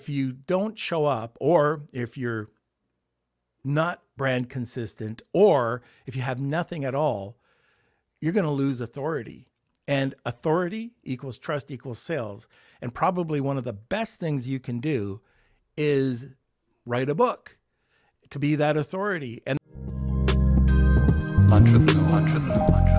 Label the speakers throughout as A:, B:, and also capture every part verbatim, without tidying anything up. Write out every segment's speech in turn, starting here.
A: if you don't show up, or if you're not brand consistent, or if you have nothing at all, you're going to lose authority. And authority equals trust equals sales. And probably one of the best things you can do is write a book to be that authority. And
B: Lunch with Norm. Lunch with Norm. Lunch with Norm.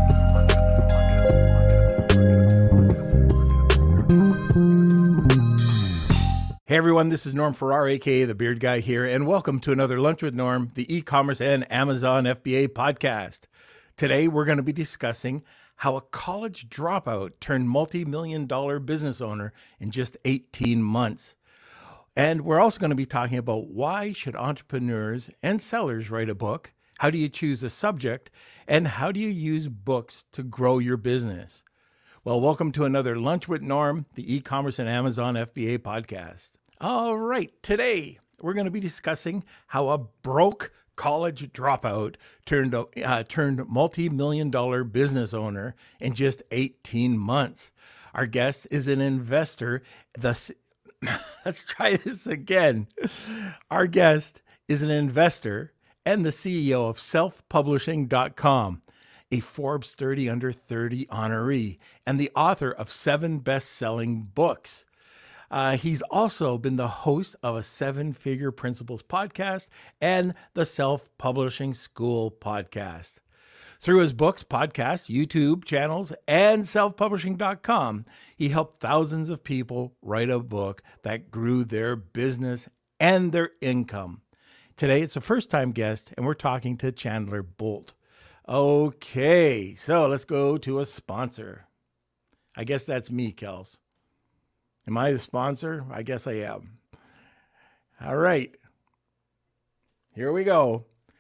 A: Hey everyone, this is Norm Farrar, aka The Beard Guy here, and welcome to another Lunch with Norm, the e-commerce and Amazon F B A podcast. Today we're going to be discussing how a college dropout turned multi-million dollar business owner in just eighteen months. And we're also going to be talking about why should entrepreneurs and sellers write a book, how do you choose a subject, and how do you use books to grow your business? Well, welcome to another Lunch with Norm, the e-commerce and Amazon F B A podcast. All right, today we're going to be discussing how a broke college dropout turned uh, turned multi-million dollar business owner in just eighteen months. Our guest is an investor. The let's try this again. Our guest is an investor and the C E O of self publishing dot com, a Forbes thirty under thirty honoree, and the author of seven best-selling books. Uh, he's also been the host of a Seven Figure Principles podcast and the Self-Publishing School podcast. Through his books, podcasts, YouTube channels, and self publishing dot com, he helped thousands of people write a book that grew their business and their income. Today, it's a first-time guest, and we're talking to Chandler Bolt. Okay, so let's go to a sponsor. I guess that's me, Kels. Am I the sponsor? I guess I am. All right. Here we go.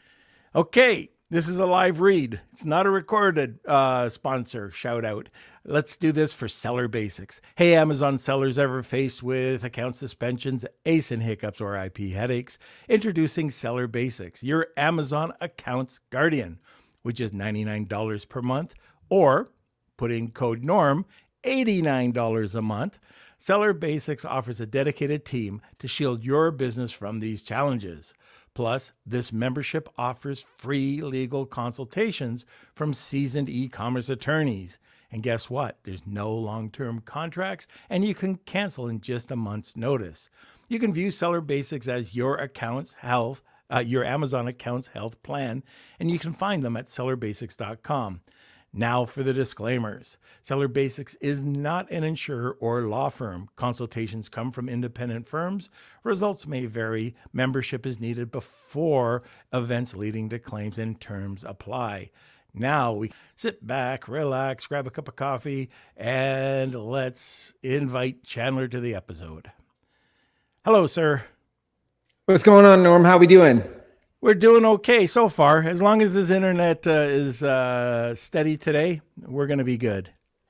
A: Okay, this is a live read. It's not a recorded uh, sponsor shout out. Let's do this for Seller Basics. Hey, Amazon sellers ever faced with account suspensions, A S I N hiccups, or I P headaches? Introducing Seller Basics, your Amazon accounts guardian, which is ninety-nine dollars per month, or put in code NORM, eighty-nine dollars a month. Seller Basics offers a dedicated team to shield your business from these challenges. Plus, this membership offers free legal consultations from seasoned e-commerce attorneys. And guess what? There's no long-term contracts, and you can cancel in just a month's notice. You can view Seller Basics as your account's health, uh, your Amazon account's health plan, and you can find them at seller basics dot com. Now for the disclaimers. Seller Basics is not an insurer or law firm. Consultations come from independent firms. Results may vary. Membership is needed before events leading to claims and terms apply. Now we sit back, relax, grab a cup of coffee, and let's invite Chandler to the episode. Hello, sir.
C: What's going on, Norm? How we doing?
A: We're doing okay so far. As long as this internet uh, is uh, steady today, we're going to be good.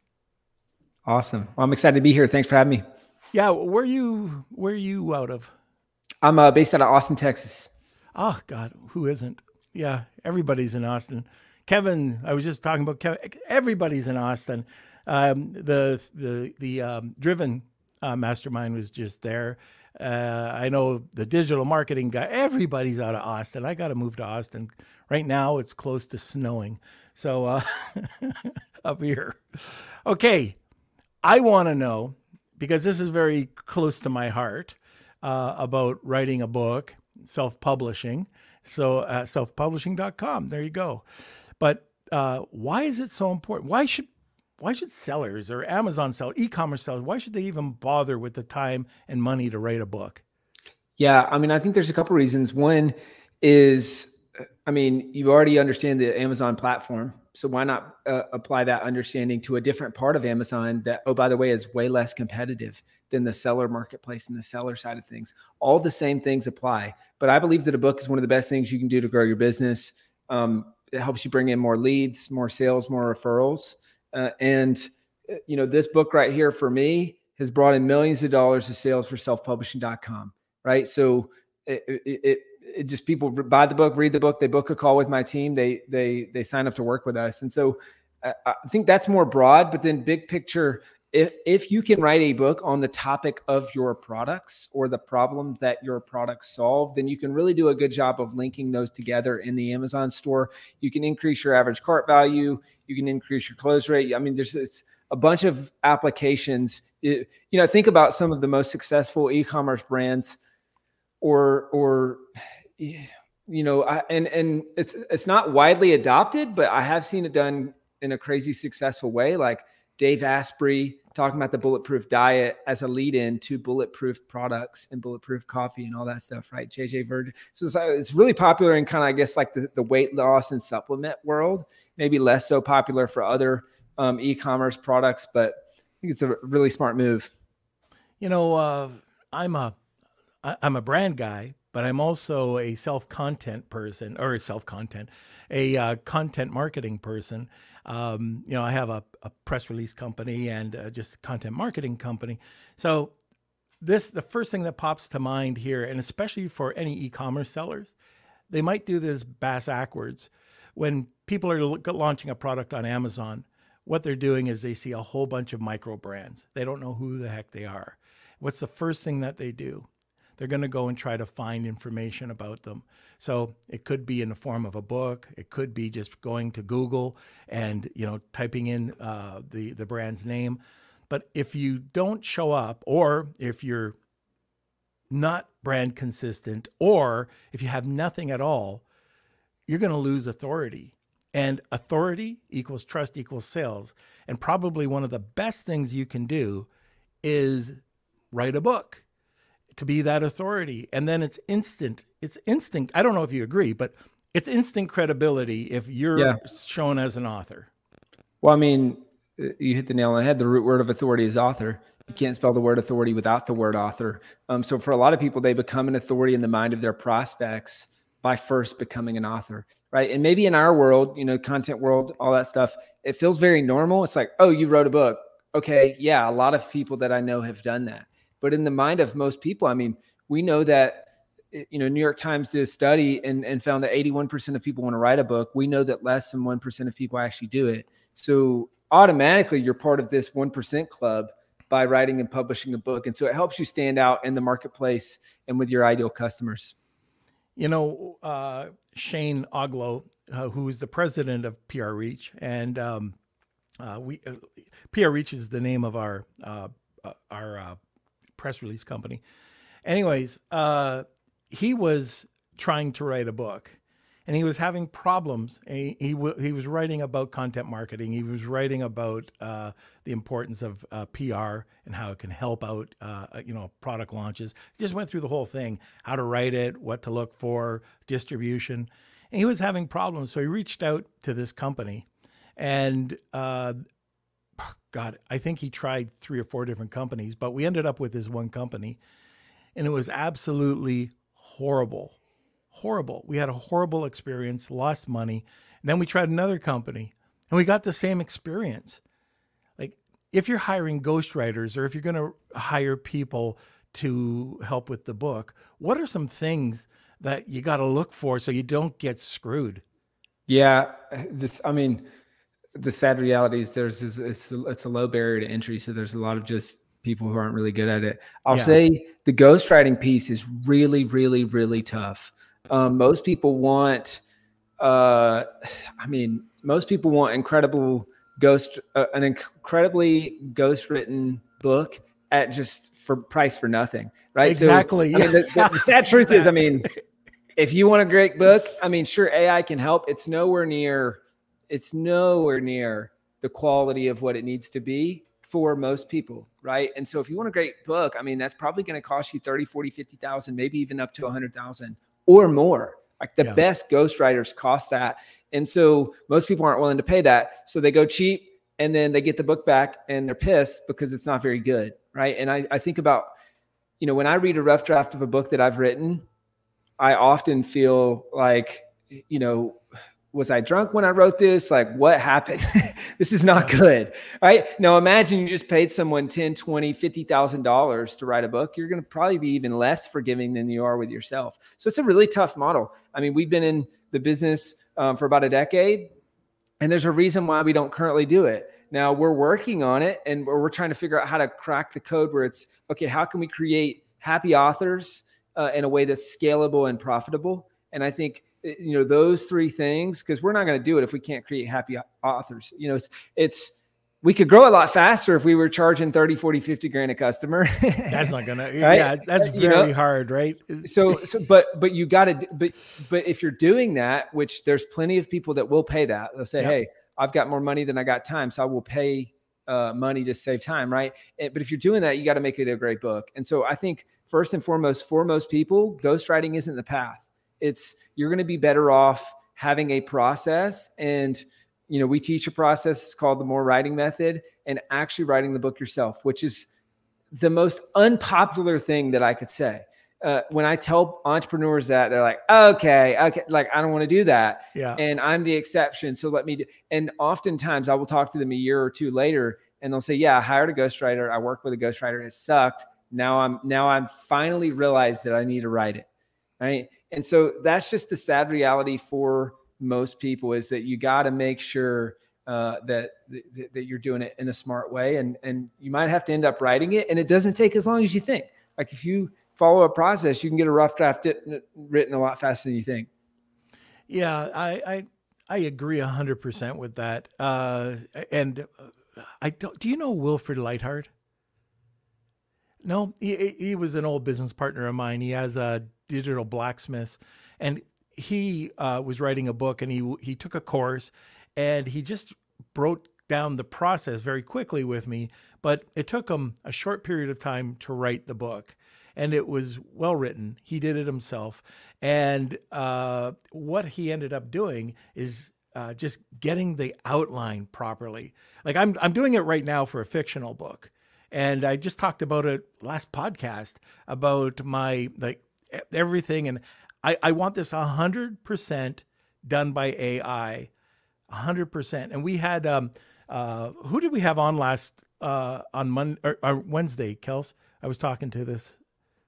C: Awesome. Well, I'm excited to be here. Thanks for having me.
A: Yeah. Where you, where are you out of?
C: I'm uh, based out of Austin, Texas.
A: Oh, God. Who isn't? Yeah. Everybody's in Austin. Kevin, I was just talking about Kevin. Everybody's in Austin. Um, the the the um, Driven uh, mastermind was just there. Uh, I know the digital marketing guy, everybody's out of Austin. I got to move to Austin. Right now, it's close to snowing. So uh, up here. Okay. I want to know, because this is very close to my heart, uh, about writing a book, self-publishing. So uh, self publishing dot com, there you go. But uh, why is it so important? Why should Why should sellers or Amazon sellers, e-commerce sellers, why should they even bother with the time and money to write a book?
C: Yeah, I mean, I think there's a couple reasons. One is, I mean, you already understand the Amazon platform. So why not uh, apply that understanding to a different part of Amazon that, oh, by the way, is way less competitive than the seller marketplace and the seller side of things. All the same things apply. But I believe that a book is one of the best things you can do to grow your business. Um, it helps you bring in more leads, more sales, more referrals. Uh, and, you know, this book right here for me has brought in millions of dollars of sales for self publishing dot com, right? So it, it, it, it just people buy the book, read the book, they book a call with my team, they they they sign up to work with us. And so uh, I think that's more broad, but then big picture, if, if you can write a book on the topic of your products or the problem that your products solve, then you can really do a good job of linking those together in the Amazon store. You can increase your average cart value. You can increase your close rate. I mean, there's it's a bunch of applications. It, you know, think about some of the most successful e-commerce brands or, or, you know, I, and, and it's, it's not widely adopted, but I have seen it done in a crazy successful way. Like Dave Asprey talking about the bulletproof diet as a lead in to bulletproof products and bulletproof coffee and all that stuff, right? J J Virgin. So it's, it's really popular in kind of, I guess, like the, the weight loss and supplement world, maybe less so popular for other um, e-commerce products, but I think it's a really smart move.
A: You know, uh, I'm a, I, I'm a brand guy, but I'm also a self-content person or self-content, a uh, content marketing person. Um, you know, I have a, a press release company and uh, just a content marketing company. So this, the first thing that pops to mind here, and especially for any e-commerce sellers, they might do this bass backwards. When people are launching a product on Amazon, what they're doing is they see a whole bunch of micro brands. They don't know who the heck they are. What's the first thing that they do? They're going to go and try to find information about them. So it could be in the form of a book. It could be just going to Google and, you know, typing in uh, the, the brand's name. But if you don't show up, or if you're not brand consistent, or if you have nothing at all, you're going to lose authority. And authority equals trust equals sales. And probably one of the best things you can do is write a book to be that authority. And then it's instant. It's instant. I don't know if you agree, but it's instant credibility if you're yeah. shown as an author.
C: Well, I mean, you hit the nail on the head. The root word of authority is author. You can't spell the word authority without the word author. Um, so for a lot of people, they become an authority in the mind of their prospects by first becoming an author, right? And maybe in our world, you know, content world, all that stuff, it feels very normal. It's like, oh, you wrote a book. Okay, yeah, a lot of people that I know have done that. But in the mind of most people, I mean, we know that, you know, New York Times did a study and, and found that eighty-one percent of people want to write a book. We know that less than one percent of people actually do it. So automatically you're part of this one percent club by writing and publishing a book. And so it helps you stand out in the marketplace and with your ideal customers.
A: You know, uh, Shane Oglow, uh, who is the president of P R Reach, and um, uh, we uh, P R Reach is the name of our uh, uh, our uh, press release company. Anyways, uh, he was trying to write a book, and he was having problems. He he, w- he was writing about content marketing. He was writing about uh, the importance of uh, P R and how it can help out, uh, you know, product launches. He just went through the whole thing: how to write it, what to look for, distribution. And he was having problems, so he reached out to this company, and uh, God, I think he tried three or four different companies, but we ended up with this one company, and it was absolutely horrible. Horrible. We had a horrible experience, lost money. And then we tried another company and we got the same experience. Like if you're hiring ghostwriters or if you're going to hire people to help with the book, what are some things that you got to look for so you don't get screwed?
C: Yeah. This, I mean, the sad reality is there's this, it's, a, it's a low barrier to entry. So there's a lot of just people who aren't really good at it. I'll yeah. say the ghostwriting piece is really, really, really tough. Um, most people want, uh, I mean, most people want incredible ghost, uh, an incredibly ghost written book at just for price for nothing. Right.
A: Exactly.
C: So, I mean, the, the, the sad truth is, I mean, if you want a great book, I mean, sure, A I can help. It's nowhere near, it's nowhere near the quality of what it needs to be for most people. Right. And so if you want a great book, I mean, that's probably going to cost you thirty, forty, fifty thousand, maybe even up to a hundred thousand or more. Like the yeah. best ghostwriters cost that. And so most people aren't willing to pay that. So they go cheap and then they get the book back and they're pissed because it's not very good. Right. And I, I think about, you know, when I read a rough draft of a book that I've written, I often feel like, you know, was I drunk when I wrote this? Like what happened? This is not good. Right. Now imagine you just paid someone ten, twenty, fifty thousand dollars to write a book. You're going to probably be even less forgiving than you are with yourself. So it's a really tough model. I mean, we've been in the business um, for about a decade, and there's a reason why we don't currently do it. Now we're working on it, and we're, we're trying to figure out how to crack the code where it's, okay, how can we create happy authors uh, in a way that's scalable and profitable? And I think, you know, those three things, because we're not going to do it if we can't create happy authors. You know, it's, it's, we could grow a lot faster if we were charging thirty, forty, fifty grand a customer.
A: That's not going
C: Right?
A: to, yeah, that's very
C: You know?
A: hard, right?
C: So, so, but, but you got to, but, but if you're doing that, which there's plenty of people that will pay that, they'll say,
A: Yep.
C: hey, I've got more money than I got time, so I will pay uh, money to save time, right? And, but if you're doing that, you got to make it a great book. And so I think first and foremost, for most people, ghostwriting isn't the path. It's, you're going to be better off having a process. And, you know, we teach a process, it's called the More Writing Method, and actually writing the book yourself, which is the most unpopular thing that I could say. Uh, when I tell entrepreneurs that, they're like, okay, okay, like, I don't want to do that.
A: Yeah.
C: And I'm the exception. So let me do. And oftentimes I will talk to them a year or two later and they'll say, yeah, I hired a ghostwriter. I worked with a ghostwriter. It sucked. Now I'm, now I'm finally realized that I need to write it. Right. And so that's just the sad reality for most people, is that you got to make sure uh, that, that, that you're doing it in a smart way. And, and you might have to end up writing it, and it doesn't take as long as you think. Like if you follow a process, you can get a rough draft written a lot faster than you think.
A: Yeah, I I, I agree a hundred percent with that. Uh, and I don't. Do you know Wilfred Lightheart? No, he he was an old business partner of mine. He has a digital blacksmith, and he uh, was writing a book, and he he took a course, and he just broke down the process very quickly with me. But it took him a short period of time to write the book. And it was well written. He did it himself. And uh, what he ended up doing is uh, just getting the outline properly. Like I'm, I'm doing it right now for a fictional book. And I just talked about it last podcast about my, like everything. And I, I want this a hundred percent done by A I, a hundred percent. And we had, um, uh, who did we have on last, uh, on Monday or, or Wednesday, Kels? I was talking to this.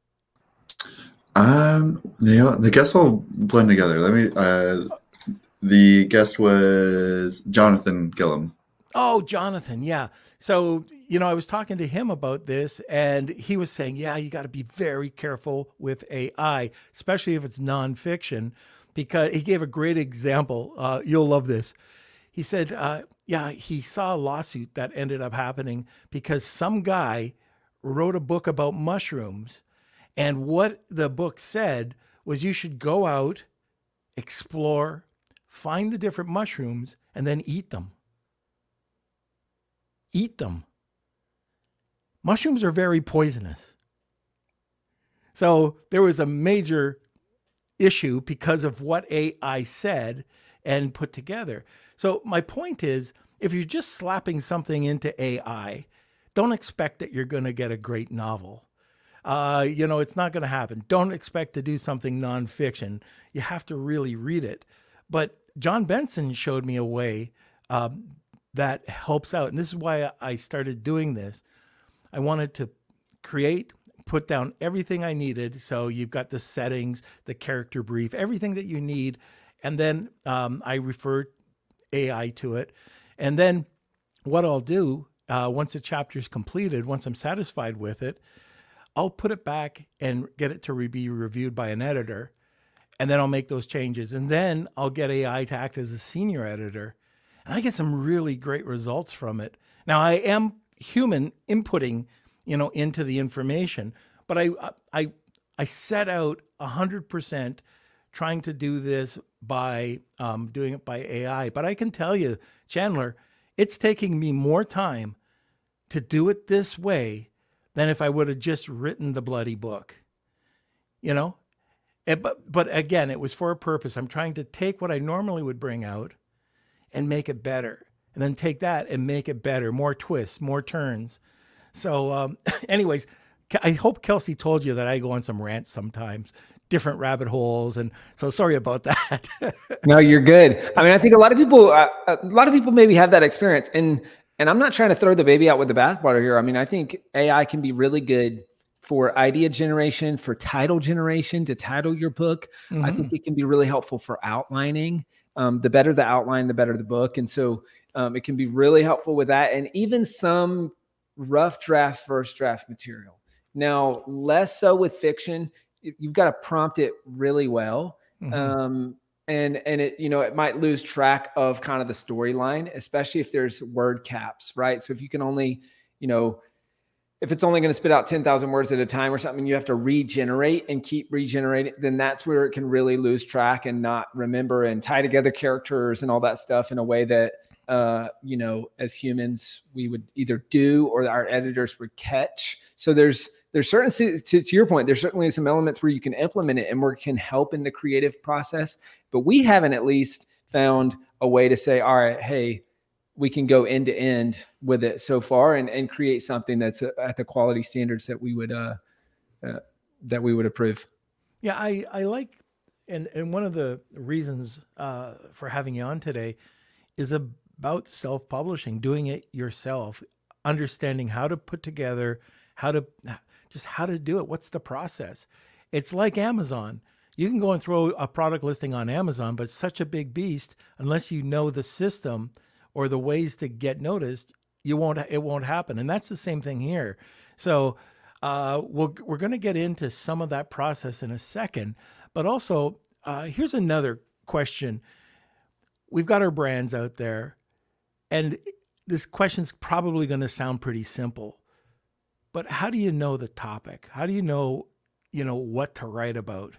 B: Um, the the guests all blend together. Let me. Uh, the guest was Jonathan Gillum.
A: Oh, Jonathan, yeah. So you know, I was talking to him about this, and he was saying, yeah, you got to be very careful with A I, especially if it's nonfiction, because he gave a great example. Uh, you'll love this. He said, uh, yeah, he saw a lawsuit that ended up happening because some guy wrote a book about mushrooms. And what the book said was you should go out, explore, find the different mushrooms, and then eat them. Eat them. Mushrooms are very poisonous. So there was a major issue because of what A I said and put together. So my point is, if you're just slapping something into A I, don't expect that you're going to get a great novel. Uh, you know, it's not going to happen. Don't expect to do something nonfiction. You have to really read it. But John Benson showed me a way um, that helps out. And this is why I started doing this. I wanted to create, put down everything I needed. So you've got the settings, the character brief, everything that you need. And then um, I refer A I to it. And then what I'll do, uh, once the chapter is completed, once I'm satisfied with it, I'll put it back and get it to re- be reviewed by an editor, and then I'll make those changes. And then I'll get A I to act as a senior editor, and I get some really great results from it. Now, I am human inputting, you know, into the information, but I I I set out one hundred percent trying to do this by um, doing it by A I. But I can tell you, Chandler, it's taking me more time to do it this way than if I would have just written the bloody book, you know? It, but, but again, it was for a purpose. I'm trying to take what I normally would bring out and make it better, and then take that and make it better, more twists, more turns. So um, anyways, I hope Kelsey told you that I go on some rants sometimes, different rabbit holes. And so sorry about that.
C: No, you're good. I mean, I think a lot of people, uh, a lot of people maybe have that experience, and And I'm not trying to throw the baby out with the bathwater here. I mean, I think A I can be really good for idea generation, for title generation, to title your book. Mm-hmm. I think it can be really helpful for outlining. um, the better the outline, the better the book. And so um, it can be really helpful with that. And even some rough draft, first draft material. Now, less so with fiction. You've got to prompt it really well. Mm-hmm. Um, and, and it, you know, it might lose track of kind of the storyline, especially if there's word caps, right? So if you can only, you know, if it's only going to spit out ten thousand words at a time or something, you have to regenerate and keep regenerating, then that's where it can really lose track and not remember and tie together characters and all that stuff in a way that, uh, you know, as humans, we would either do or our editors would catch. So there's, there's certain, to, to your point, there's certainly some elements where you can implement it and where it can help in the creative process, but we haven't at least found a way to say, all right, hey, we can go end to end with it so far and, and create something that's at the quality standards that we would, uh, uh, that we would approve.
A: Yeah. I, I like, and, and one of the reasons, uh, for having you on today is about self-publishing, doing it yourself, understanding how to put together, how to just how to do it. What's the process? It's like Amazon. You can go and throw a product listing on Amazon, but it's such a big beast, unless you know the system or the ways to get noticed, you won't, it won't happen. And that's the same thing here. So uh, we'll, we're going to get into some of that process in a second, but also uh, here's another question. We've got our brands out there, and this question's probably going to sound pretty simple, but how do you know the topic? How do you know, you know, what to write about?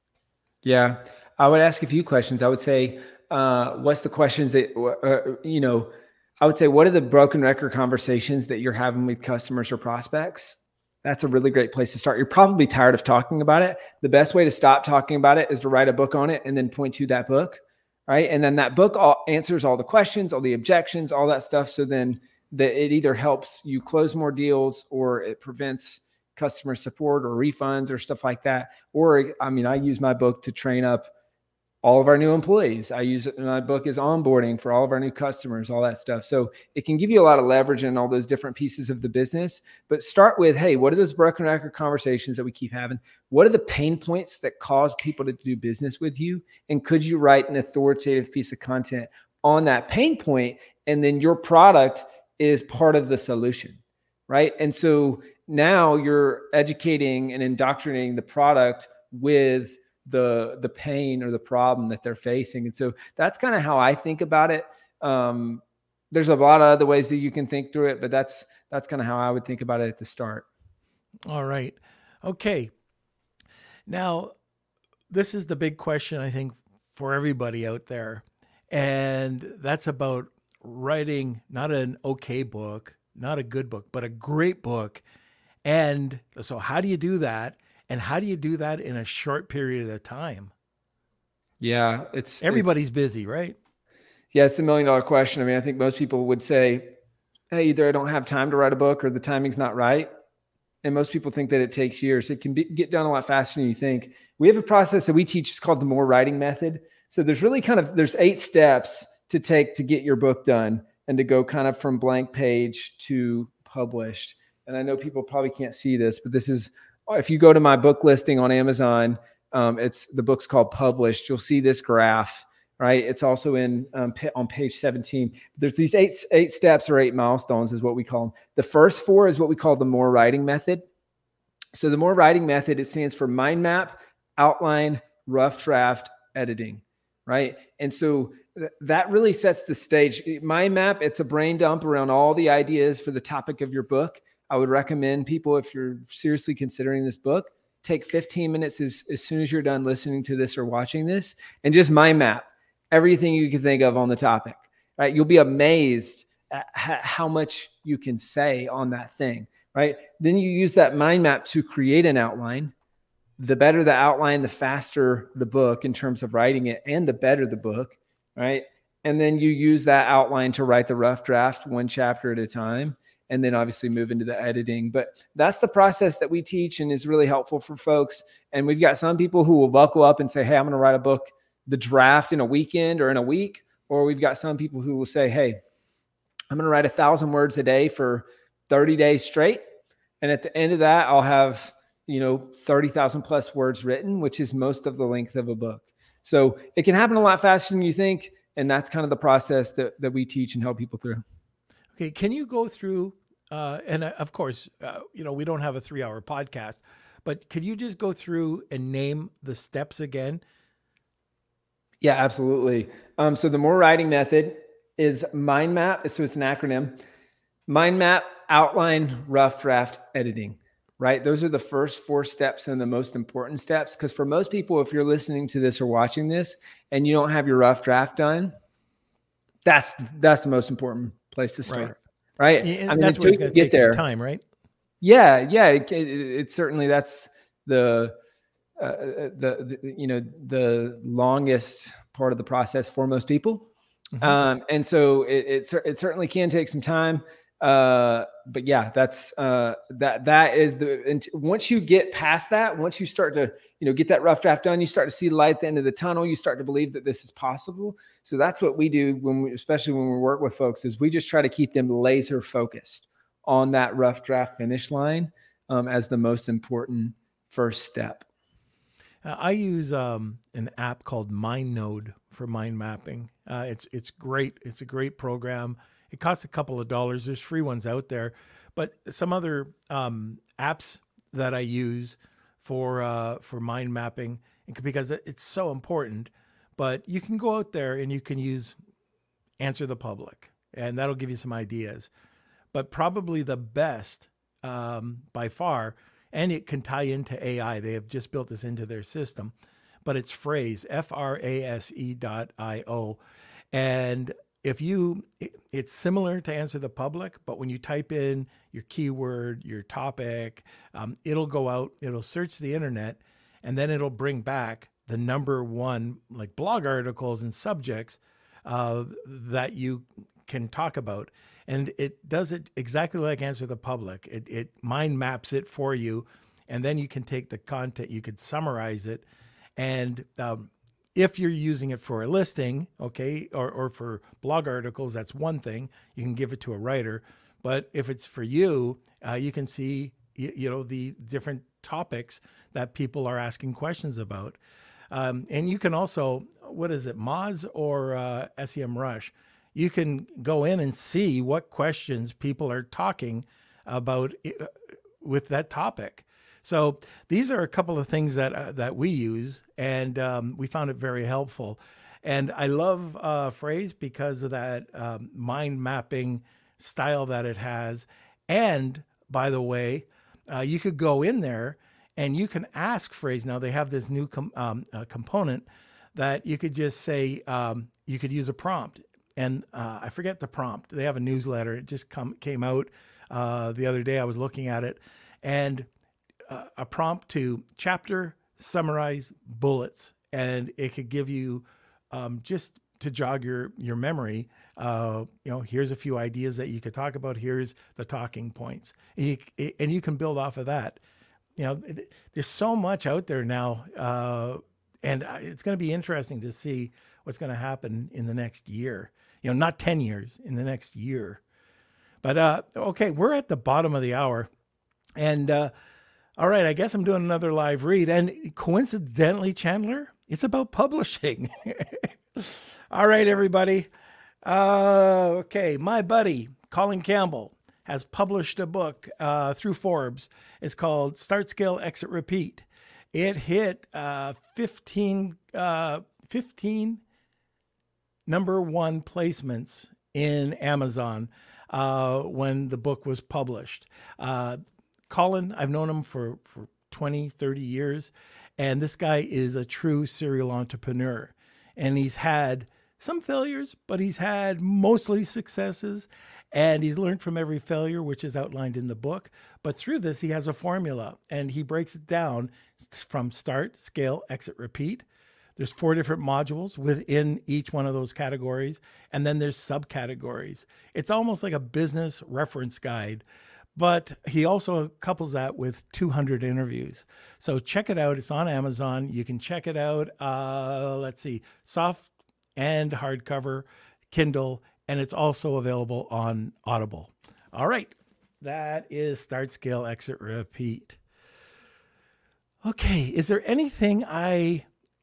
C: Yeah, I would ask a few questions. I would say, uh, what's the questions that, uh, you know, I would say, what are the broken record conversations that you're having with customers or prospects? That's a really great place to start. You're probably tired of talking about it. The best way to stop talking about it is to write a book on it and then point to that book, right? And then that book all answers all the questions, all the objections, all that stuff. So then that it either helps you close more deals or it prevents customer support or refunds or stuff like that. Or, I mean, I use my book to train up all of our new employees. I use it, my book is onboarding for all of our new customers, all that stuff. So it can give you a lot of leverage in all those different pieces of the business, but start with, hey, what are those broken record conversations that we keep having? What are the pain points that cause people to do business with you? And could you write an authoritative piece of content on that pain point? And then your product is part of the solution, right? And so now you're educating and indoctrinating the product with the the pain or the problem that they're facing. And so that's kind of how I think about it. Um, there's a lot of other ways that you can think through it, but that's that's kind of how I would think about it at the start.
A: All right. Okay. Now, this is the big question, I think, for everybody out there. And that's about writing not an okay book, not a good book, but a great book. And so how do you do that? And how do you do that in a short period of time?
C: Yeah, it's
A: everybody's
C: it's,
A: busy, right?
C: Yeah, it's a million dollar question. I mean, I think most people would say, hey, either I don't have time to write a book or the timing's not right. And most people think that it takes years. It can be, get done a lot faster than you think. We have a process that we teach. It's called the More Writing Method. So there's really kind of, there's eight steps to take to get your book done and to go kind of from blank page to published. And I know people probably can't see this, but this is, if you go to my book listing on Amazon, um, it's the book's called Published. You'll see this graph, right? It's also in um, on page seventeen. There's these eight eight steps or eight milestones is what we call them. The first four is what we call the More Writing Method. So the More Writing Method, it stands for mind map, outline, rough draft, editing, right? And so th- that really sets the stage. Mind map, it's a brain dump around all the ideas for the topic of your book. I would recommend people, if you're seriously considering this book, take fifteen minutes as, as soon as you're done listening to this or watching this and just mind map everything you can think of on the topic, right? You'll be amazed at how much you can say on that thing, right? Then you use that mind map to create an outline. The better the outline, the faster the book in terms of writing it, and the better the book, right? And then you use that outline to write the rough draft one chapter at a time. And then obviously move into the editing. But that's the process that we teach and is really helpful for folks. And we've got some people who will buckle up and say, hey, I'm going to write a book, the draft in a weekend or in a week. Or we've got some people who will say, hey, I'm going to write a thousand words a day for thirty days straight. And at the end of that, I'll have, you know, thirty thousand plus words written, which is most of the length of a book. So it can happen a lot faster than you think. And that's kind of the process that, that we teach and help people through.
A: Okay. Can you go through, uh, and uh, of course, uh, you know, we don't have a three hour podcast, but could you just go through and name the steps again?
C: Yeah, absolutely. Um, so the Moore writing method is mind map. So it's an acronym: mind map, outline, rough draft, editing, right? Those are the first four steps and the most important steps. Because for most people, if you're listening to this or watching this and you don't have your rough draft done, that's, that's the most important place to start. Right. right?
A: Yeah, I mean, that's where it's going to take some time, right?
C: Yeah. Yeah. It, it, it certainly, that's the, uh, the, the, you know, the longest part of the process for most people. Mm-hmm. Um, and so it, it, it certainly can take some time. Uh, but yeah, that's, uh, that, that is the, and once you get past that, once you start to, you know, get that rough draft done, you start to see the light at the end of the tunnel, you start to believe that this is possible. So that's what we do when we, especially when we work with folks, is we just try to keep them laser focused on that rough draft finish line, um, as the most important first step.
A: Uh, I use um, an app called MindNode for mind mapping. Uh, it's it's great. It's a great program. It costs a couple of dollars. There's free ones out there, but some other um, apps that I use for uh, for mind mapping, because it's so important. But you can go out there and you can use Answer the Public, and that'll give you some ideas. But probably the best um, by far, and it can tie into A I. They have just built this into their system, but it's Frase, F R A S E dot I O. And if you, it, it's similar to Answer the Public, but when you type in your keyword, your topic, um, it'll go out, it'll search the internet, and then it'll bring back the number one, like blog articles and subjects uh, that you can talk about. And it does it exactly like Answer the Public. It, it mind maps it for you. And then you can take the content, you could summarize it. And um, if you're using it for a listing, okay, or, or for blog articles, that's one thing. You can give it to a writer. But if it's for you, uh, you can see, you, you know, the different topics that people are asking questions about. Um, and you can also, what is it, Moz or uh, SEMrush? You can go in and see what questions people are talking about with that topic. So these are a couple of things that uh, that we use, and um, we found it very helpful. And I love uh, Frase because of that um, mind mapping style that it has. And by the way, uh, you could go in there and you can ask Frase. Now they have this new com- um, uh, component that you could just say, um, you could use a prompt. And uh, I forget the prompt. They have a newsletter. It just come, came out uh, the other day. I was looking at it, and uh, a prompt to chapter, summarize, bullets. And it could give you um, just to jog your, your memory. Uh, you know, here's a few ideas that you could talk about. Here's the talking points. And you, and you can build off of that. You know, there's so much out there now. Uh, and it's going to be interesting to see what's going to happen in the next year. You know, not ten years, in the next year. But, uh, okay, we're at the bottom of the hour. And, uh, all right, I guess I'm doing another live read. And coincidentally, Chandler, it's about publishing. All right, everybody. Uh, okay, my buddy, Colin Campbell, has published a book uh, through Forbes. It's called Start, Scale, Exit, Repeat. It hit uh, fifteen, uh, fifteen number one placements in Amazon uh, when the book was published. Uh, Colin, I've known him for, for twenty, thirty years, and this guy is a true serial entrepreneur. And he's had some failures, but he's had mostly successes, and he's learned from every failure, which is outlined in the book. But through this, he has a formula, and he breaks it down from start, scale, exit, repeat. There's four different modules within each one of those categories, and then there's subcategories. It's almost like a business reference guide, but he also couples that with two hundred interviews. So check it out. It's on Amazon. You can check it out. Uh, let's see, soft and hardcover, Kindle, and it's also available on Audible. All right, that is Start, Scale, Exit, Repeat. Okay, is there anything I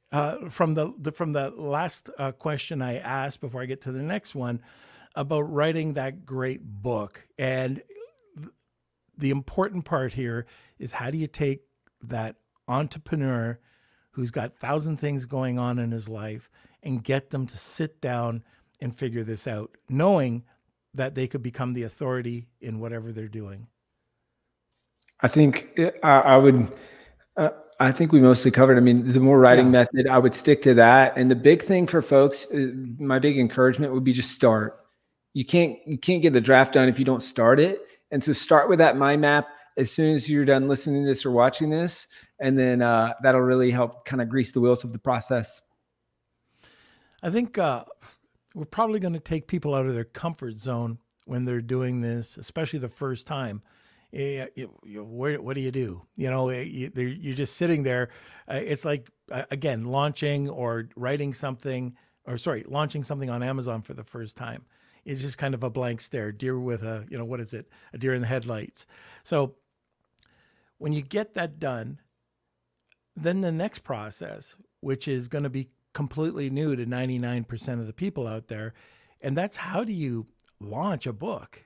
A: uh, from the, the from the last uh, question I asked before I get to the next one about writing that great book, and th- the important part here is how do you take that entrepreneur who's got a thousand things going on in his life and get them to sit down and figure this out, knowing that they could become the authority in whatever they're doing.
C: I think it, I, I would, uh, I think we mostly covered. I mean, the more writing yeah. method, I would stick to that. And the big thing for folks, uh, my big encouragement would be just start. You can't, you can't get the draft done if you don't start it. And so start with that mind map as soon as you're done listening to this or watching this. And then uh, that'll really help kind of grease the wheels of the process.
A: I think uh, we're probably going to take people out of their comfort zone when they're doing this, especially the first time. You, you, you, where, what do you do? You know, you, you're just sitting there. Uh, it's like, uh, again, launching or writing something, or sorry, launching something on Amazon for the first time. It's just kind of a blank stare, deer with a, you know, what is it? A deer in the headlights. So when you get that done, then the next process, which is going to be completely new to ninety-nine percent of the people out there, and that's how do you launch a book?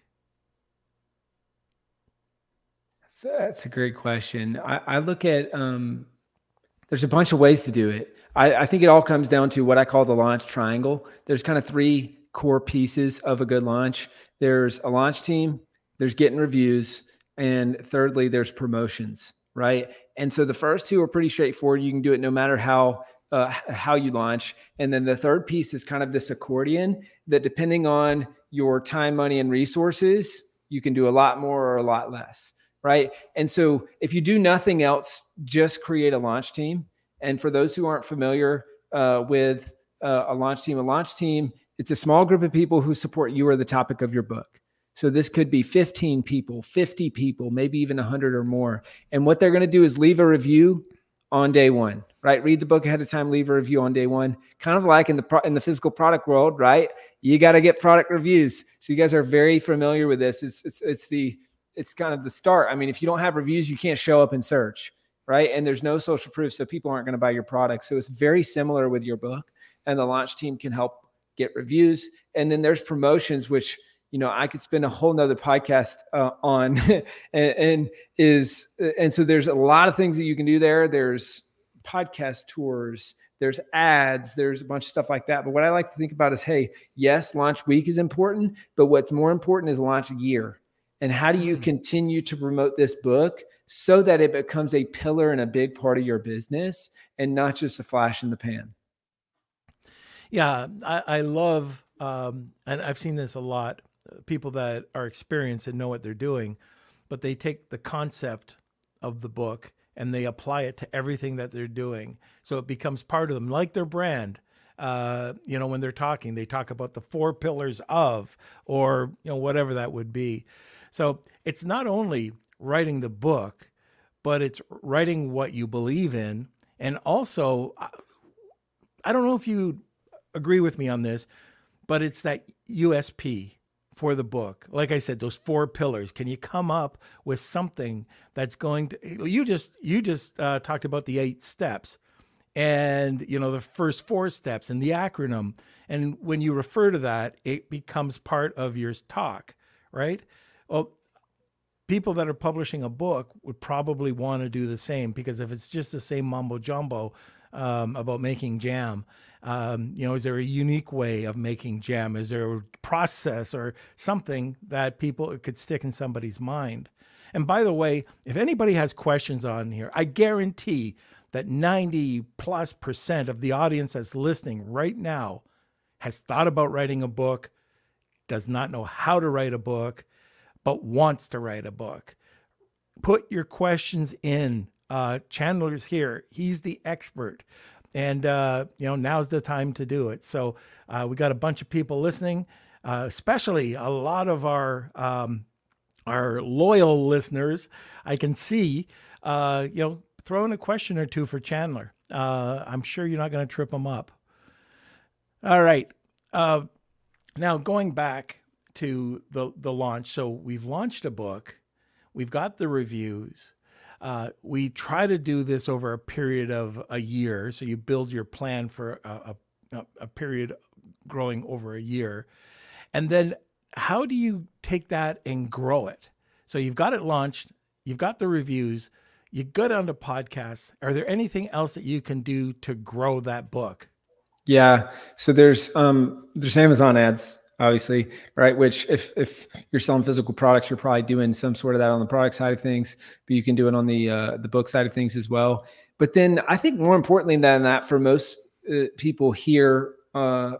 C: That's a great question. I, I look at, um, there's a bunch of ways to do it. I, I think it all comes down to what I call the launch triangle. There's kind of three core pieces of a good launch. There's a launch team, there's getting reviews, and thirdly, there's promotions, right? And so the first two are pretty straightforward. You can do it no matter how uh, how you launch. And then the third piece is kind of this accordion that, depending on your time, money, and resources, you can do a lot more or a lot less, right? And so if you do nothing else, just create a launch team. And for those who aren't familiar uh, with uh, a launch team, a launch team, it's a small group of people who support you or the topic of your book. So this could be fifteen people, fifty people, maybe even one hundred or more. And what they're going to do is leave a review on day one, right? Read the book ahead of time, leave a review on day one. Kind of like in the pro- in the physical product world, right? You got to get product reviews. So you guys are very familiar with this. It's it's it's the it's kind of the start. I mean, if you don't have reviews, you can't show up in search, right? And there's no social proof, so people aren't going to buy your product. So it's very similar with your book, and the launch team can help get reviews. And then there's promotions, which, you know, I could spend a whole nother podcast uh, on and, and is, and so there's a lot of things that you can do there. There's podcast tours, there's ads, there's a bunch of stuff like that. But what I like to think about is, hey, yes, launch week is important, but what's more important is launch year. And how do you continue to promote this book so that it becomes a pillar and a big part of your business and not just a flash in the pan?
A: Yeah, I, I love, um, and I've seen this a lot, people that are experienced and know what they're doing, but they take the concept of the book and they apply it to everything that they're doing. So it becomes part of them, like their brand. Uh, you know, when they're talking, they talk about the four pillars of, or, you know, whatever that would be. So it's not only writing the book, but it's writing what you believe in. And also, I don't know if you agree with me on this, but it's that U S P for the book. Like I said, those four pillars. Can you come up with something that's going to, you just, you just uh, talked about the eight steps and, you know, the first four steps and the acronym. And when you refer to that, it becomes part of your talk, right? Well, people that are publishing a book would probably want to do the same, because if it's just the same mumbo jumbo um, about making jam, Um, you know, is there a unique way of making jam? Is there a process or something that people could stick in somebody's mind? And by the way, if anybody has questions on here, I guarantee that ninety plus percent of the audience that's listening right now has thought about writing a book, does not know how to write a book, but wants to write a book. Put your questions in. Uh, Chandler's here. He's the expert. And, uh, you know, now's the time to do it. So uh, we got a bunch of people listening, uh, especially a lot of our um, our loyal listeners. I can see, uh, you know, throw in a question or two for Chandler. Uh, I'm sure you're not going to trip him up. All right. Uh, now, going back to the, the launch. So we've launched a book. We've got the reviews. Uh, we try to do this over a period of a year. So you build your plan for a, a, a period growing over a year. And then how do you take that and grow it? So you've got it launched, you've got the reviews, you go onto podcasts. Are there anything else that you can do to grow that book?
C: Yeah. So there's um there's Amazon ads, obviously, right? Which if if you're selling physical products, you're probably doing some sort of that on the product side of things, but you can do it on the uh, the book side of things as well. But then I think more importantly than that, for most uh, people here uh,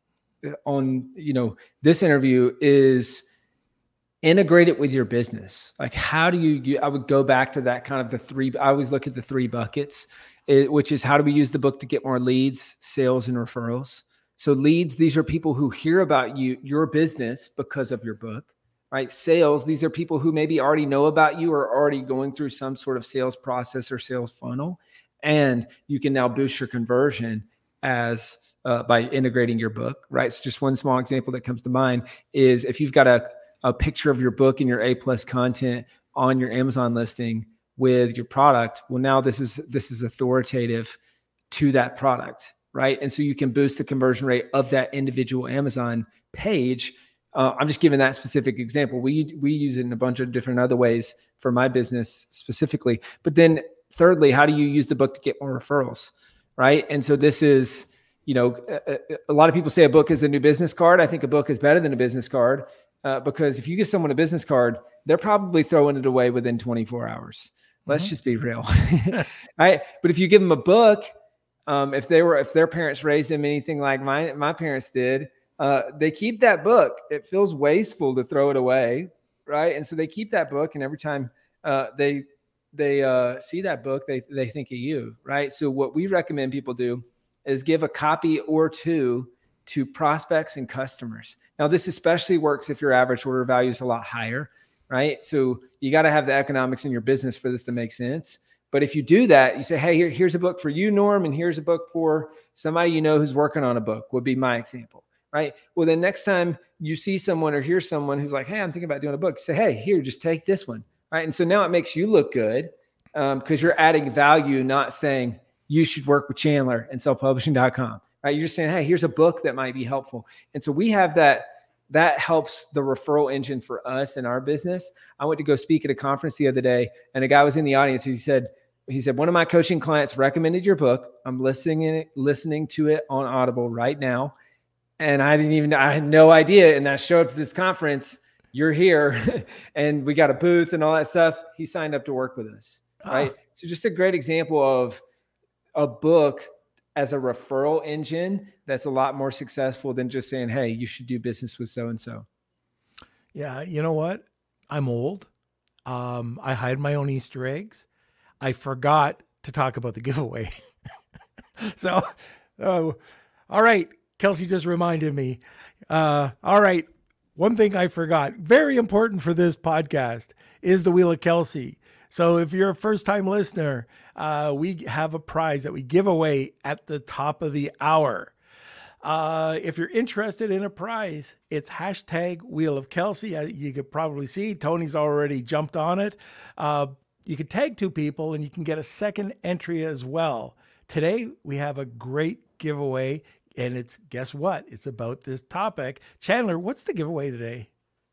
C: on you know this interview is integrate it with your business. Like, how do you, you, I would go back to that kind of the three, I always look at the three buckets, it, which is how do we use the book to get more leads, sales, and referrals? So leads, these are people who hear about you, your business because of your book, right? Sales, these are people who maybe already know about you or already going through some sort of sales process or sales funnel. And you can now boost your conversion as uh, by integrating your book, right? So just one small example that comes to mind is if you've got a a picture of your book and your A plus content on your Amazon listing with your product. Well, now this is, this is authoritative to that product, right? And so you can boost the conversion rate of that individual Amazon page. Uh, I'm just giving that specific example. We, we use it in a bunch of different other ways for my business specifically. But then thirdly, how do you use the book to get more referrals, right? And so this is, you know, a, a lot of people say a book is the new business card. I think a book is better than a business card. Uh, because if you give someone a business card, they're probably throwing it away within twenty-four hours. Let's mm-hmm. just be real. Right? But if you give them a book, um, if they were, if their parents raised them anything like my, my parents did, uh, they keep that book. It feels wasteful to throw it away. Right. And so they keep that book. And every time uh, they, they uh, see that book, they, they think of you. Right. So what we recommend people do is give a copy or two to prospects and customers. Now, this especially works if your average order value is a lot higher, right? So you got to have the economics in your business for this to make sense. But if you do that, you say, hey, here, here's a book for you, Norm, and here's a book for somebody you know who's working on a book, would be my example, right? Well, then next time you see someone or hear someone who's like, hey, I'm thinking about doing a book, say, hey, here, just take this one, right? And so now it makes you look good um, because you're adding value, not saying you should work with Chandler and self publishing dot com. Right? You're just saying, hey, here's a book that might be helpful. And so we have that, that helps the referral engine for us in our business. I went to go speak at a conference the other day and a guy was in the audience. He said, he said, one of my coaching clients recommended your book. I'm listening in it, listening to it on Audible right now. And I didn't even, I had no idea. And I showed up to this conference, you're here and we got a booth and all that stuff. He signed up to work with us. Right. Oh. So just a great example of a book as a referral engine that's a lot more successful than just saying, hey, you should do business with so-and-so.
A: Yeah. You know what? I'm old. Um, I hide my own Easter eggs. I forgot to talk about the giveaway. so, uh, all right. Kelsey just reminded me. Uh, all right. One thing I forgot, very important for this podcast, is the Wheel of Kelsey. So if you're a first-time listener, uh, we have a prize that we give away at the top of the hour. Uh, if you're interested in a prize, it's hashtag Wheel of Kelsey. Uh, you could probably see Tony's already jumped on it. Uh, you could tag two people and you can get a second entry as well. Today, we have a great giveaway, and it's, guess what? It's about this topic. Chandler, what's the giveaway today?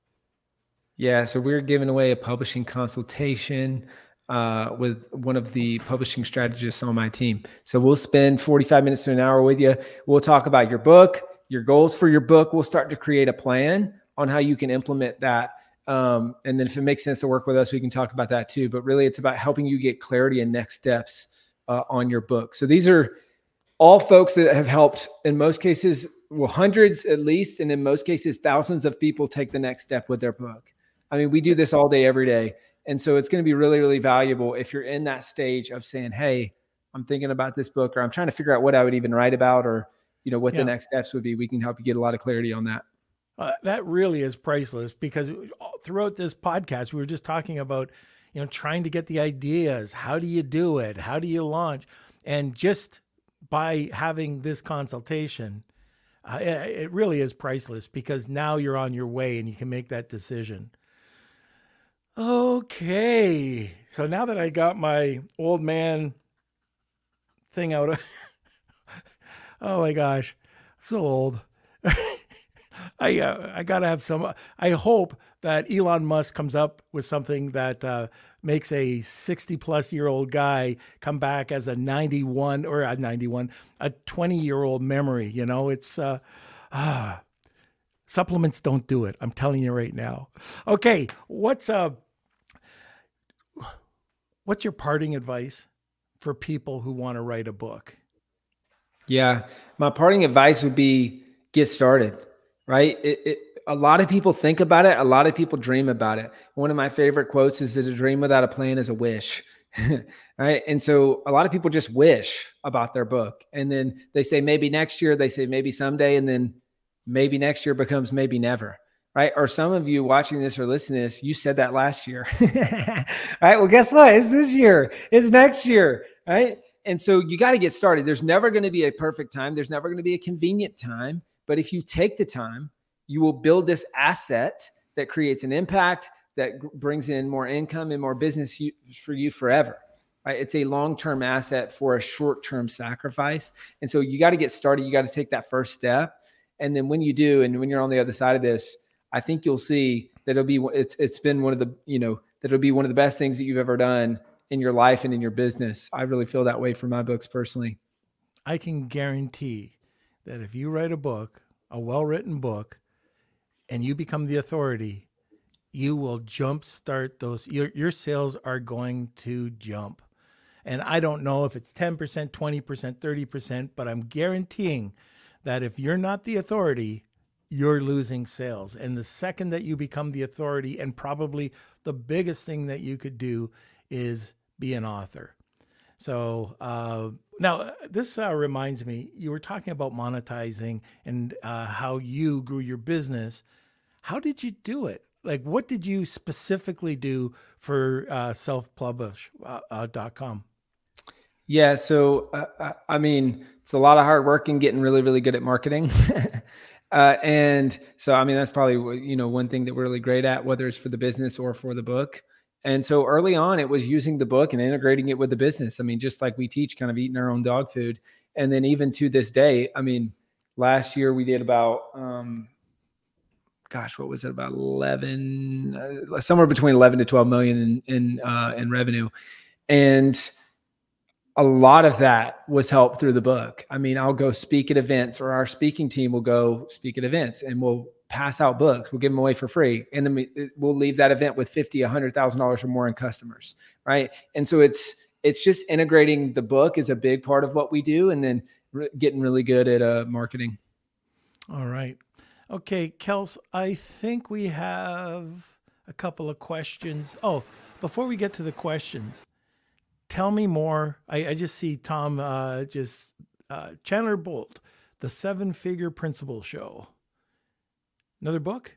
C: Yeah, so we're giving away a publishing consultation uh, with one of the publishing strategists on my team. So we'll spend forty-five minutes to an hour with you. We'll talk about your book, your goals for your book. We'll start to create a plan on how you can implement that. Um, and then if it makes sense to work with us, we can talk about that too. But really, it's about helping you get clarity and next steps uh, on your book. So these are all folks that have helped, in most cases, well, hundreds at least, and in most cases, thousands of people take the next step with their book. I mean, we do this all day, every day. And so it's going to be really, really valuable if you're in that stage of saying, hey, I'm thinking about this book, or I'm trying to figure out what I would even write about, or, you know, what yeah. the next steps would be. We can help you get a lot of clarity on that.
A: Uh, that really is priceless, because throughout this podcast, we were just talking about, you know, trying to get the ideas. How do you do it? How do you launch? And just by having this consultation, uh, it, it really is priceless, because now you're on your way and you can make that decision. Okay. So now that I got my old man thing out of, oh my gosh, I'm so old. I uh, I gotta have some. I hope that Elon Musk comes up with something that uh, makes a sixty plus year old guy come back as a ninety-one or a ninety-one, a twenty year old memory. You know, it's uh, ah, supplements don't do it. I'm telling you right now. Okay, what's uh, what's your parting advice for people who want to write a book?
C: Yeah, my parting advice would be get started, right? It, it, a lot of people think about it. A lot of people dream about it. One of my favorite quotes is that a dream without a plan is a wish, right? And so a lot of people just wish about their book. And then they say maybe next year, they say maybe someday, and then maybe next year becomes maybe never, right? Or some of you watching this or listening to this, you said that last year. All right, well, guess what? It's this year. It's next year, right? And so you got to get started. There's never going to be a perfect time. There's never going to be a convenient time. But if you take the time, you will build this asset that creates an impact that brings in more income and more business for you forever. Right? It's a long-term asset for a short-term sacrifice. And so you got to get started. You got to take that first step. And then when you do, and when you're on the other side of this, I think you'll see that it'll be, it's, it's been one of the, you know, that it'll be one of the best things that you've ever done in your life and in your business. I really feel that way for my books personally.
A: I can guarantee that if you write a book, a well-written book, and you become the authority, you will jumpstart those. Your, your sales are going to jump. And I don't know if it's ten percent, twenty percent, thirty percent, but I'm guaranteeing that if you're not the authority, you're losing sales. And the second that you become the authority, and probably the biggest thing that you could do is be an author. So uh, now this uh, reminds me, you were talking about monetizing and uh, how you grew your business. How did you do it? Like, what did you specifically do for uh, self publish dot com?
C: Yeah. So, uh, I mean, it's a lot of hard work and getting really, really good at marketing. uh, and so, I mean, that's probably, you know, one thing that we're really great at, whether it's for the business or for the book. And so early on, it was using the book and integrating it with the business. I mean, just like we teach, kind of eating our own dog food. And then even to this day, I mean, last year we did about, um, gosh, what was it? About eleven, uh, somewhere between eleven to twelve million in, in, uh, in revenue. And a lot of that was helped through the book. I mean, I'll go speak at events, or our speaking team will go speak at events, and we'll pass out books. We'll give them away for free. And then we, we'll leave that event with fifty, a hundred thousand dollars or more in customers. Right. And so it's, it's just integrating the book is a big part of what we do. And then re- getting really good at uh, marketing.
A: All right. Okay, Kels, I think we have a couple of questions. Oh, before we get to the questions, tell me more. I, I just see Tom, uh, just uh, Chandler Bolt, The Seven Figure Principle Show. Another book?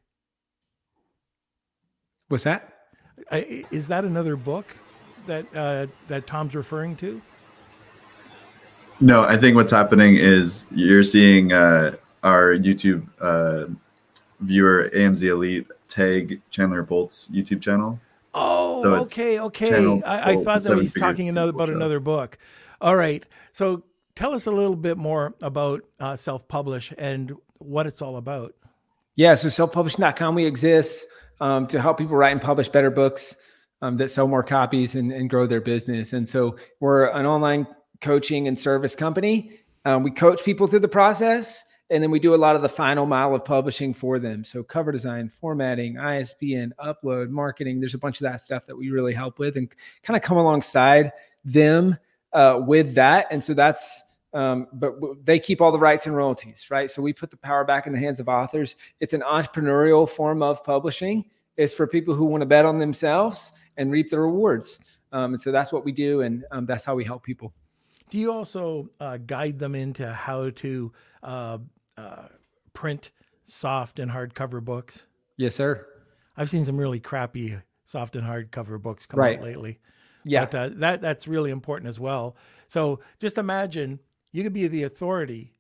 C: What's that?
A: I, is that another book that uh, that Tom's referring to?
B: No, I think what's happening is you're seeing uh, our YouTube uh, viewer A M Z Elite tag Chandler Bolt's YouTube channel.
A: Oh,
B: so
A: okay, okay. I, I thought that he's talking another, about show. another book. All right. So tell us a little bit more about uh, Self-Publish and what it's all about.
C: Yeah, so self publishing dot com, we exist um, to help people write and publish better books um, that sell more copies and, and grow their business. And so we're an online coaching and service company. Um, we coach people through the process, and then we do a lot of the final mile of publishing for them. So cover design, formatting, I S B N, upload, marketing. There's a bunch of that stuff that we really help with and kind of come alongside them uh, with that. And so that's, Um, but w- they keep all the rights and royalties, right? So we put the power back in the hands of authors. It's an entrepreneurial form of publishing. It's for people who want to bet on themselves and reap the rewards. Um, and so that's what we do. And um, that's how we help people.
A: Do you also uh, guide them into how to uh, uh, print soft and hardcover books?
C: Yes, sir.
A: I've seen some really crappy soft and hardcover books come
C: right.
A: out lately.
C: Yeah.
A: But uh, that, that's really important as well. So just imagine you could be the authority.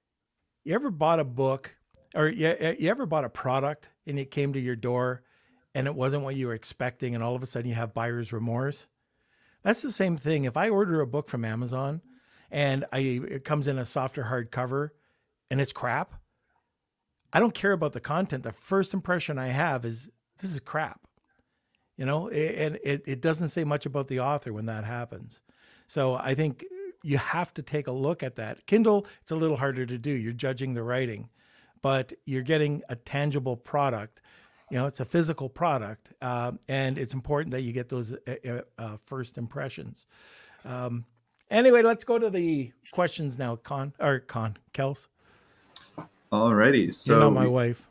A: You ever bought a book or you, you ever bought a product and it came to your door and it wasn't what you were expecting, and all of a sudden you have buyer's remorse. That's the same thing. If I order a book from Amazon and I it comes in a softer hardcover and it's crap, I don't care about the content. The first impression I have is this is crap, you know, and it, it doesn't say much about the author when that happens. So I think you have to take a look at that. Kindle, it's a little harder to do. You're judging the writing, but you're getting a tangible product. You know, it's a physical product, uh, and it's important that you get those uh, uh, first impressions. Um, anyway, let's go to the questions now, Con, or Con, Kels.
B: Alrighty, so
A: You're not my
B: we,
A: wife.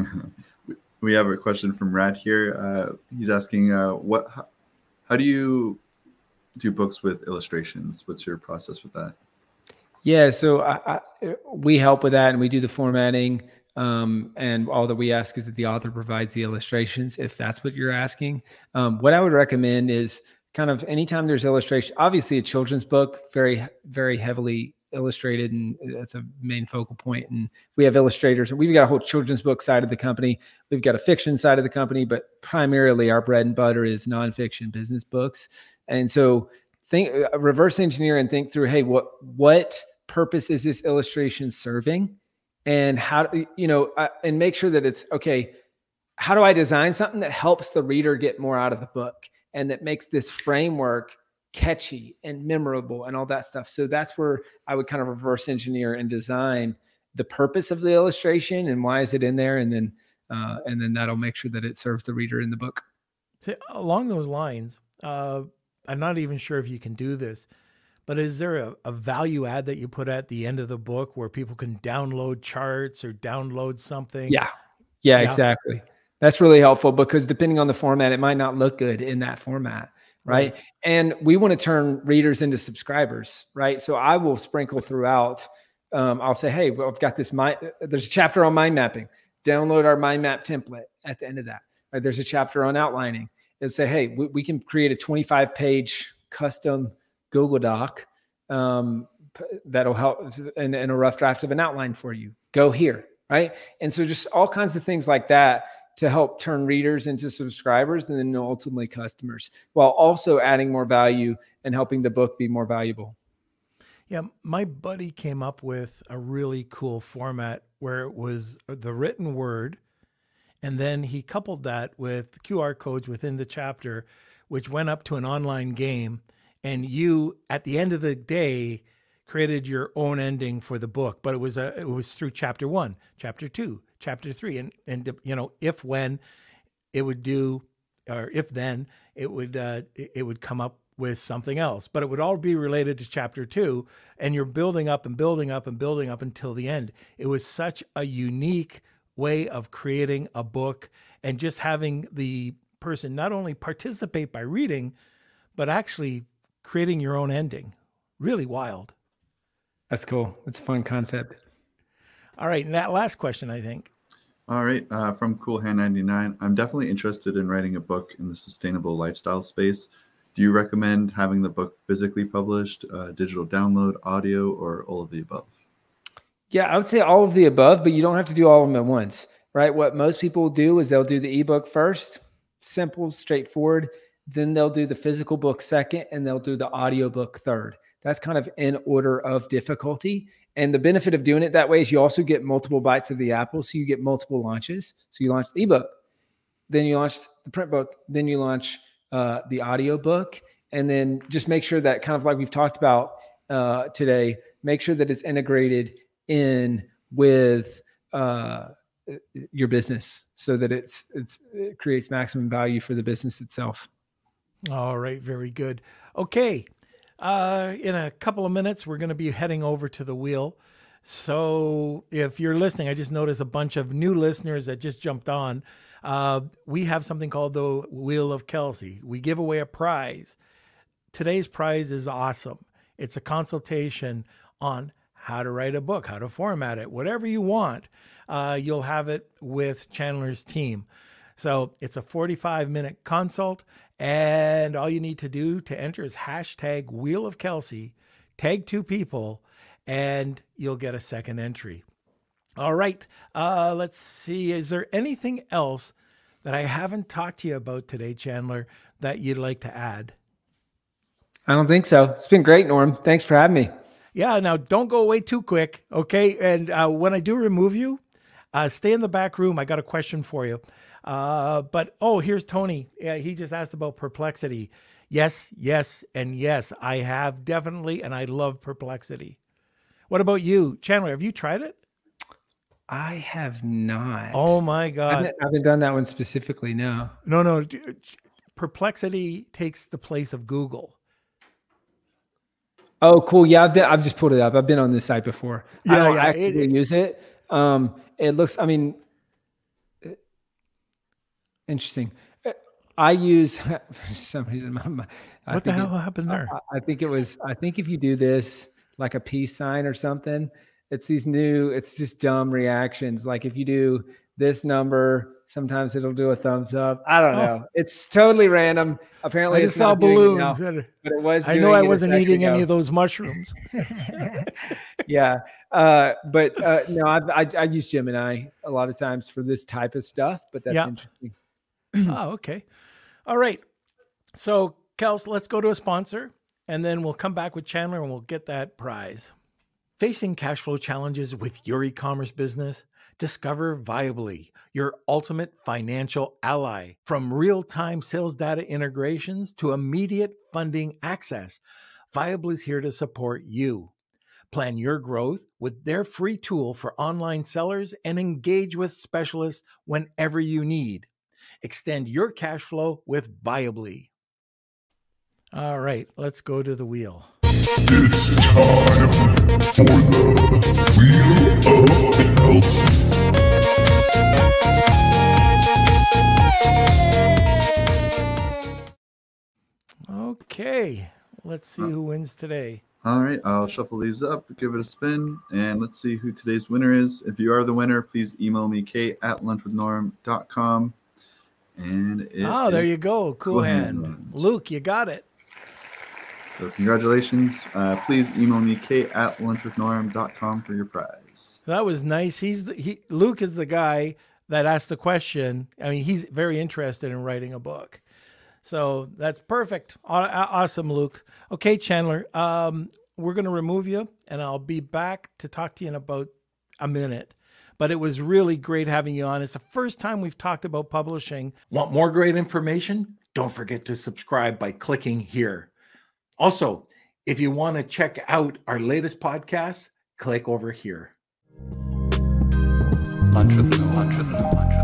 B: we have a question from Rad here. Uh, he's asking, uh, what? How, how do you do books with illustrations? What's your process with that?
C: Yeah, so I, I, we help with that, and we do the formatting. Um, and all that we ask is that the author provides the illustrations, if that's what you're asking. Um, what I would recommend is kind of anytime there's illustration, obviously a children's book, very, very heavily illustrated, and that's a main focal point. And we have illustrators, and we've got a whole children's book side of the company. We've got a fiction side of the company, but primarily our bread and butter is nonfiction business books. And so think, reverse engineer and think through, hey, what, what purpose is this illustration serving? And how, you know, uh, and make sure that it's, okay, how do I design something that helps the reader get more out of the book and that makes this framework catchy and memorable and all that stuff? So that's where I would kind of reverse engineer and design the purpose of the illustration and why is it in there? And then, uh, and then that'll make sure that it serves the reader in the book.
A: So along those lines, uh, I'm not even sure if you can do this, but is there a, a value add that you put at the end of the book where people can download charts or download something?
C: Yeah, yeah,
A: Yeah.
C: exactly. That's really helpful because depending on the format, it might not look good in that format, right?
A: Right.
C: And we want to turn readers into subscribers, right? So I will sprinkle throughout. Um, I'll say, hey, well, I've got this mind. There's a chapter on mind mapping. Download our mind map template at the end of that. Right? There's a chapter on outlining. And say, hey, we, we can create a twenty-five page custom Google Doc um, that'll help in, in a rough draft of an outline for you. Go here, right? And so just all kinds of things like that to help turn readers into subscribers and then ultimately customers, while also adding more value and helping the book be more valuable.
A: Yeah, my buddy came up with a really cool format where it was the written word, and then he coupled that with Q R codes within the chapter, which went up to an online game. And you, at the end of the day, created your own ending for the book, but it was a, it was through chapter one, chapter two, chapter three, and and you know, if when it would do, or if then it would uh, it, it would come up with something else, but it would all be related to chapter two, and you're building up and building up and building up until the end. It was such a unique way of creating a book and just having the person not only participate by reading, but actually creating your own ending. Really wild.
C: That's cool. It's a fun concept.
A: All right. And that last question, I think.
B: All right. Uh, from Cool Hand ninety-nine, I'm definitely interested in writing a book in the sustainable lifestyle space. Do you recommend having the book physically published, uh, digital download, audio, or all of the above?
C: Yeah, I would say all of the above, but you don't have to do all of them at once, right? What most people do is they'll do the ebook first, simple, straightforward. Then they'll do the physical book second, and they'll do the audiobook third. That's kind of in order of difficulty. And the benefit of doing it that way is you also get multiple bites of the apple. So you get multiple launches. So you launch the ebook, then you launch the print book, then you launch uh, the audiobook, and then just make sure that, kind of like we've talked about uh, today, make sure that it's integrated in with uh, your business so that it's, it's, it creates maximum value for the business itself.
A: All right. Very good. Okay. Uh, in a couple of minutes, we're going to be heading over to the wheel. So if you're listening, I just noticed a bunch of new listeners that just jumped on. Uh, we have something called the Wheel of Kelsey. We give away a prize. Today's prize is awesome. It's a consultation on how to write a book, how to format it, whatever you want. Uh, you'll have it with Chandler's team. So it's a forty-five minute consult, and all you need to do to enter is hashtag Wheel of Kelsey, tag two people, and you'll get a second entry. All right. Uh, let's see. Is there anything else that I haven't talked to you about today, Chandler, that you'd like to add?
C: I don't think so. It's been great, Norm. Thanks for having me.
A: Yeah, now don't go away too quick, okay? And uh, when I do remove you, uh, stay in the back room. I got a question for you. Uh, but, oh, here's Tony. Yeah, he just asked about Perplexity. Yes, yes, and yes, I have definitely, and I love Perplexity. What about you? Chandler, have you tried it?
C: I have not.
A: Oh my God.
C: I haven't, I haven't done that one specifically, no.
A: No, no. Perplexity takes the place of Google.
C: Oh, cool. Yeah, I've been, I've just pulled it up. I've been on this site before.
A: Yeah,
C: I don't
A: yeah,
C: actively
A: it-
C: use it. Um, it looks, I mean, it- interesting. I use, for some reason, my, my, I
A: What the
C: think
A: hell
C: it-
A: happened there?
C: I, I think it was, I think if you do this, like a peace sign or something, it's these new, it's just dumb reactions. Like if you do this number, sometimes it'll do a thumbs up. I don't
A: Oh.
C: know. It's totally random. Apparently
A: I
C: it's
A: just saw
C: not doing it now,
A: balloons. and
C: but it was.
A: I know
C: doing
A: I
C: it a
A: wasn't
C: second
A: eating any
C: ago.
A: of those mushrooms.
C: Yeah. Uh, but uh, no, I, I, I use Gemini a lot of times for this type of stuff, but that's
A: Yeah.
C: interesting.
A: Oh, okay. All right. So, Kels, let's go to a sponsor, and then we'll come back with Chandler and we'll get that prize. Facing cash flow challenges with your e-commerce business? Discover Viably, your ultimate financial ally. From real-time sales data integrations to immediate funding access, Viably is here to support you. Plan your growth with their free tool for online sellers and engage with specialists whenever you need. Extend your cash flow with Viably. All right, let's go to the wheel.
D: It's time for the Wheel of Nelson.
A: Okay, let's see who wins today.
B: All right, I'll shuffle these up, give it a spin, and let's see who today's winner is. If you are the winner, please email me, kate at lunchwithnorm dot com. And it
A: Oh, there
B: is-
A: you go. Cool
B: Cool
A: hand.
B: hand.
A: Luke, you got it.
B: So congratulations. Uh, please email me, kate at lunchwithnorm dot com for your prize.
A: So that was nice. He's the, he Luke is the guy that asked the question. I mean, he's very interested in writing a book. So that's perfect. Aw- Awesome, Luke. Okay, Chandler, um, we're going to remove you, and I'll be back to talk to you in about a minute. But it was really great having you on. It's the first time we've talked about publishing. Want more great information? Don't forget to subscribe by clicking here. Also, if you want to check out our latest podcasts, click over here.
E: Lunch with Lunch with Lunch.